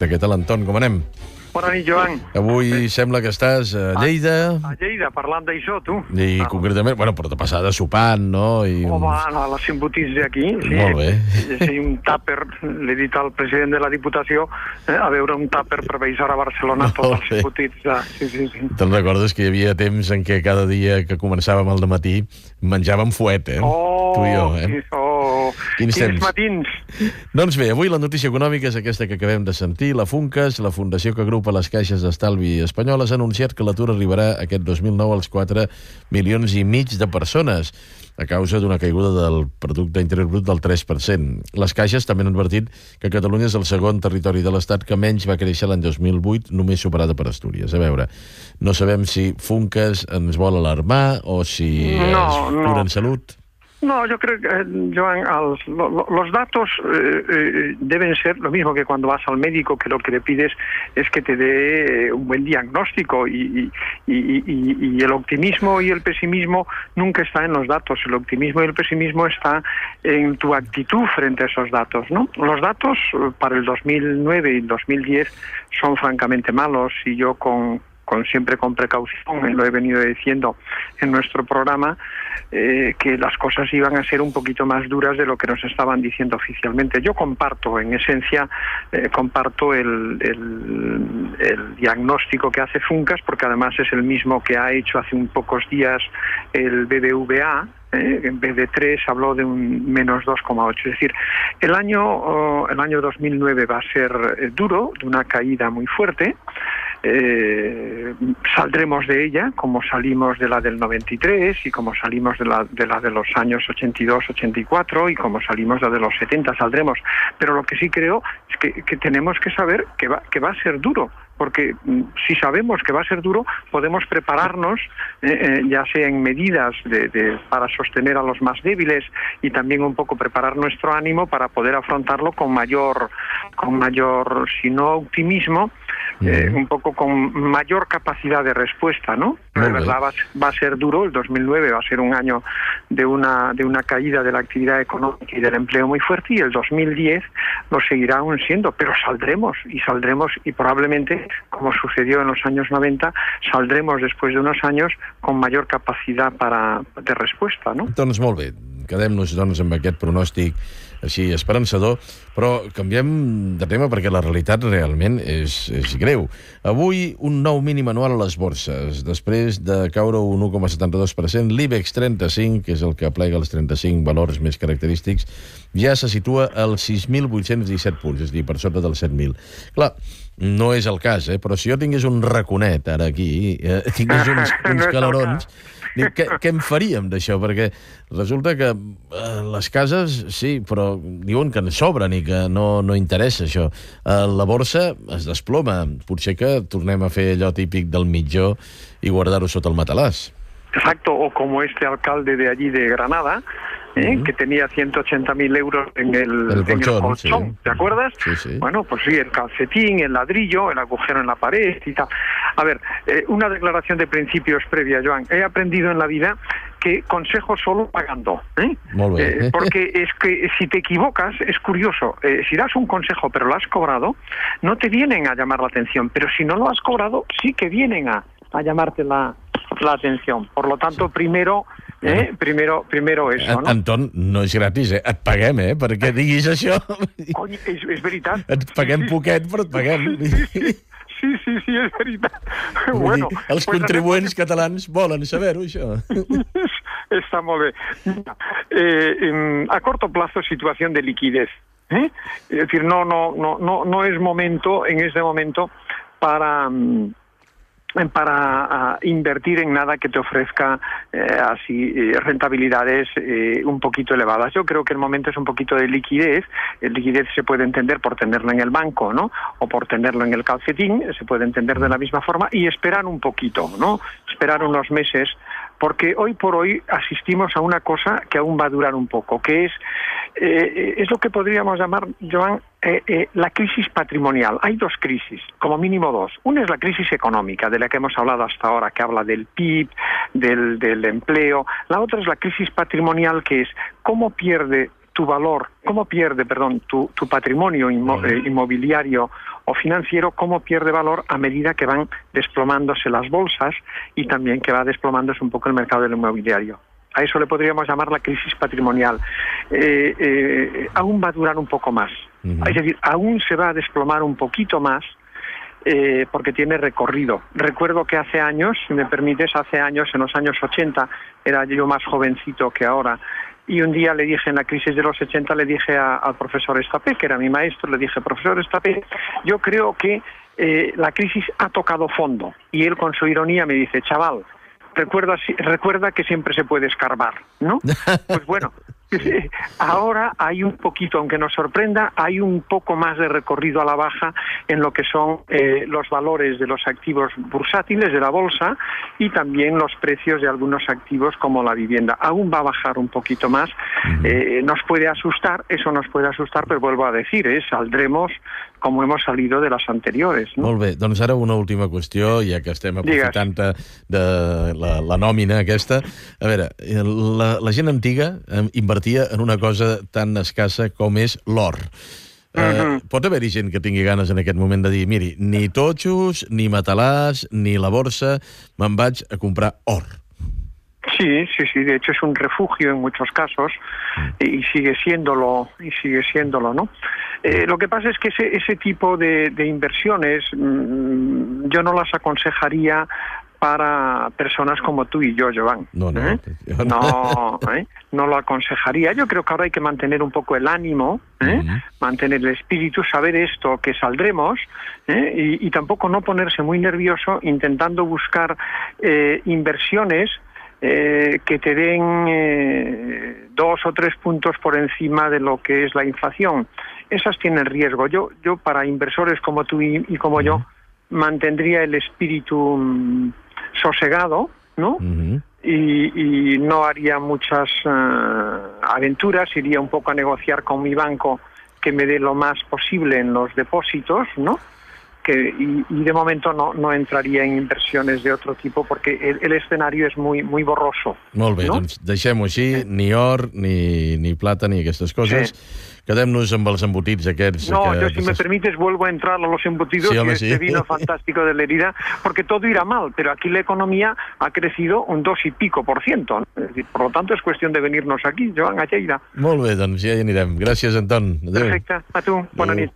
Què tal, Anton, com anem? Bona nit, Joan. Avui sembla que estàs a Lleida. A Lleida, parlant d'això, tu. I concretament, bueno, però de passada sopant, no? I a les embotits d'aquí. Sí. Molt bé. Sí, un tàper, l'he dit al president de la Diputació, a veure un tàper per baixar a Barcelona tots els embotits. Sí. Te'n recordes que hi havia temps en què cada dia que començàvem al dematí menjàvem fuet, tu i jo, Sí, Quins temps. matins. Doncs bé, avui la notícia econòmica és aquesta que acabem de sentir. La Funcas, la fundació que agrupa les caixes d'estalvi espanyoles, ha anunciat que l'atur arribarà aquest 2009 als 4,5 milions de persones, a causa d'una caiguda del producte interior brut del 3%. Les caixes també han advertit que Catalunya és el segon territori de l'Estat que menys va créixer l'any 2008, només superada per Astúries. A veure, no sabem si Funcas ens vol alarmar o si és pura en salut. No, yo creo que, Joan, los datos deben ser lo mismo que cuando vas al médico, que lo que le pides es que te dé un buen diagnóstico y el optimismo y el pesimismo nunca está en los datos. El optimismo y el pesimismo está en tu actitud frente a esos datos, ¿no? Los datos para el 2009 y el 2010 son francamente malos y yo siempre con precaución, lo he venido diciendo en nuestro programa, que las cosas iban a ser un poquito más duras de lo que nos estaban diciendo oficialmente. Yo comparto, en esencia, el diagnóstico que hace Funcas, porque además es el mismo que ha hecho hace un pocos días el BBVA. En vez de 3 habló de un menos 2,8. Es decir, el año 2009 va a ser duro, de una caída muy fuerte. Saldremos de ella como salimos de la del 93 y como salimos de la de los años 82, 84 y como salimos de la de los 70, saldremos. Pero lo que sí creo es que tenemos que saber que va a ser duro, porque si sabemos que va a ser duro, podemos prepararnos, ya sea en medidas para sostener a los más débiles y también un poco preparar nuestro ánimo para poder afrontarlo con mayor, si no optimismo, un poco con mayor capacidad de respuesta, ¿no? De verdad va a ser duro. El 2009 va a ser un año de una caída de la actividad económica y del empleo muy fuerte, y el 2010 lo seguirá aún siendo, pero saldremos y probablemente, como sucedió en los años 90, saldremos después de unos años con mayor capacidad de respuesta, no? Doncs molt bé, quedem-nos amb aquest pronòstic així esperançador, però canviem de tema perquè la realitat realment és greu. Avui un nou mínim anual a les borses. Després de caure un 1,72%, l'IBEX 35, que és el que aplega els 35 valors més característics, ja se situa als 6.817 punts, és a dir, per sota dels 7.000. Clar, no és el cas, però si jo tingués un raconet ara aquí, tingués uns calarons, què en faríem d'això? Perquè resulta que les cases, sí, però diuen que en sobren i que no interessa això. La borsa es desploma. Potser que tornem a fer allò típic del mitjó i guardar-ho sota el matalàs. Exacto, o como este alcalde de allí de Granada, que tenía 180.000 euros en el colchón, sí. ¿Te acuerdas? Sí. Bueno, pues sí, el calcetín, el ladrillo, el agujero en la pared y tal. A ver, una declaración de principios previa, Joan. He aprendido en la vida que consejo solo pagando. Porque es que si te equivocas, es curioso, si das un consejo pero lo has cobrado, no te vienen a llamar la atención, pero si no lo has cobrado, sí que vienen a llamarte la atención. Por lo tanto, primero eso, ¿no? Anton, no és gratis, et paguem, perquè diguis això. Cony, és veritat. Et paguem poquet, però et paguem. Sí, és veritat. Bueno, els contribuents catalans volen saber-ho, això. Està molt bé. A corto plazo, situación de liquidez. Es decir, no es momento, en este momento, para invertir en nada que te ofrezca así rentabilidades un poquito elevadas. Yo creo que el momento es un poquito de liquidez. El liquidez se puede entender por tenerlo en el banco, ¿no? O por tenerlo en el calcetín, se puede entender de la misma forma, y esperar un poquito, ¿no? Esperar unos meses, porque hoy por hoy asistimos a una cosa que aún va a durar un poco, que es lo que podríamos llamar, Joan, la crisis patrimonial. Hay dos crisis, como mínimo dos. Una es la crisis económica, de la que hemos hablado hasta ahora, que habla del PIB, del empleo. La otra es la crisis patrimonial, que es cómo pierde tu patrimonio inmobiliario o financiero, cómo pierde valor a medida que van desplomándose las bolsas y también que va desplomándose un poco el mercado del inmobiliario. A eso le podríamos llamar la crisis patrimonial. Aún va a durar un poco más. Es decir, aún se va a desplomar un poquito más porque tiene recorrido. Recuerdo que hace años, si me permites, en los años 80, era yo más jovencito que ahora, y un día le dije, en la crisis de los 80, le dije al profesor Estapé, que era mi maestro, le dije, profesor Estapé, yo creo que la crisis ha tocado fondo. Y él, con su ironía, me dice, chaval, recuerda que siempre se puede escarbar, ¿no? Pues bueno, ahora hay un poquito, aunque nos sorprenda, hay un poco más de recorrido a la baja en lo que son los valores de los activos bursátiles de la bolsa y también los precios de algunos activos como la vivienda. Aún va a bajar un poquito más. Nos puede asustar, però vuelvo a decir, saldremos com hemos salido de les anteriores. No? Molt bé, doncs ara una última qüestió, ja que estem aprofitant de la nòmina aquesta. A veure, la gent antiga invertia en una cosa tan escassa com és l'or. Pot haver-hi gent que tingui ganes en aquest moment de dir, miri, ni totxos, ni matalàs, ni la borsa, me'n vaig a comprar or. Sí, de hecho es un refugio en muchos casos y sigue siéndolo, ¿no? Lo que pasa es que ese tipo de inversiones yo no las aconsejaría para personas como tú y yo, Joan. No lo aconsejaría. Yo creo que ahora hay que mantener un poco el ánimo, mantener el espíritu, saber esto, que saldremos, y tampoco no ponerse muy nervioso intentando buscar inversiones que te den 2 o 3 puntos por encima de lo que es la inflación. Esas tienen riesgo. Yo para inversores como tú y como yo, mantendría el espíritu sosegado, ¿no? Y no haría muchas aventuras, iría un poco a negociar con mi banco que me dé lo más posible en los depósitos, ¿no? Y de momento no entraria en inversiones de otro tipo porque el escenario és muy borroso. Molt bé, doncs deixem-ho així, ni or, ni plata, ni aquestes coses. Quedem-nos amb els embotits aquests. No, yo si me permites vuelvo a entrar a los embutidos, que este vino fantástico de Lerida, porque todo irá mal, pero aquí la economía ha crecido un 2 y pico %. Es decir, por lo tanto es cuestión de venirnos aquí, Joan, a Lleida. Molt bé, doncs ja hi anirem. Gràcies, Anton. Adéu. Perfecte, a tu, bona nit.